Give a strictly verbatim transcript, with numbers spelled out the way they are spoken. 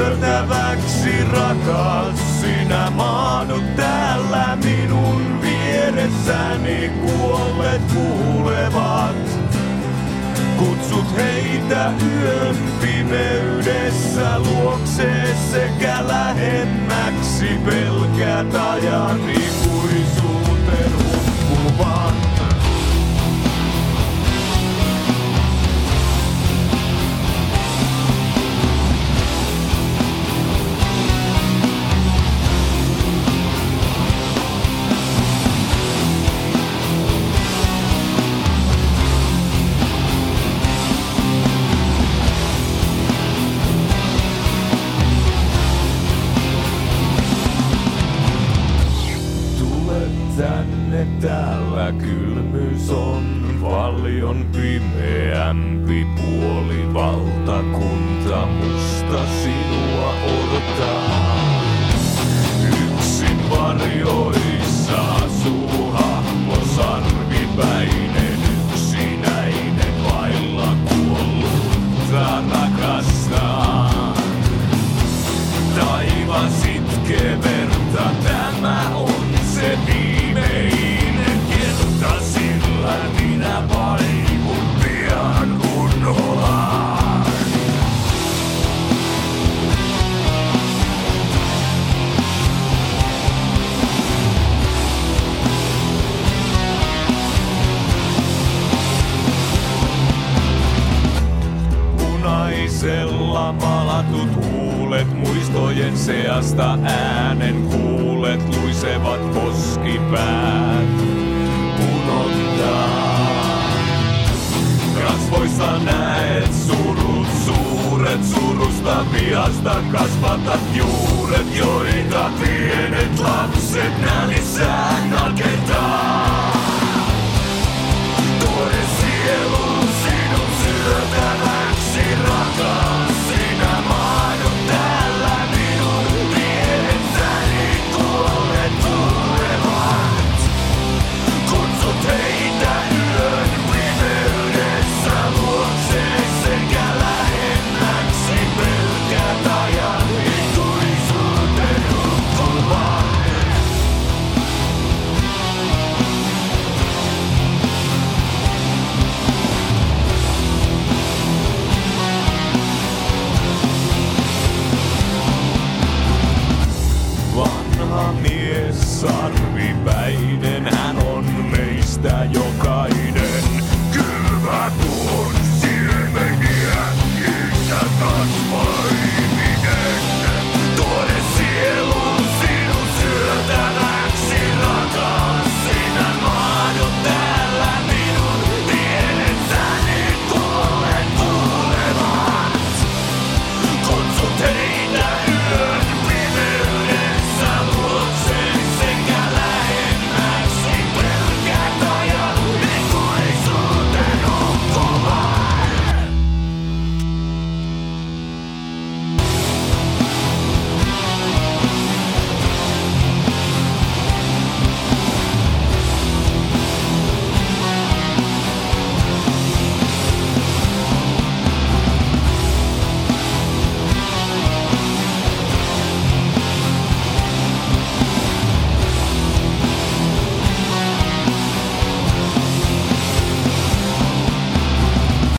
syötäväksi, rakas. Sinä maadut täällä minun vieressäni, kuolleet kuulevat. Kutsut heitä yön pimeydessä luokseen sekä lähemmäksi, pelkät ajan ikuisuuteen hukkuvan. Tänne täällä kylmyys on paljon pimeämpi puoli, valtakunta musta sinua odottaa. Yksin varjoissa asuu hahmo sarvipäinen, yksinäinen vailla kuollutta rakastaa. Taivas itkee verta, tämä on se viimeinen kerta, sillä minä vaivun pian unholaan. Punaisella malatut huulet, muistojen seasta äänen kuulet, luisevat koskipäät punottaa. Kasvoissa näet surut suuret, surusta vihasta kasvatat juuret, joita pienet lapset nälissään nakertaa. Tuore sielu sinun syötäväksi, rakas. Sinä maadut täällä minun vieressäni, kuolleet tulevat. Kutsut heitä yön pimeydessä luokseen sekä lähemmäksi, pelkät ajan ikuisuuteen hukkuvan. Vanha mies sarvipäinen, hän on meistä jo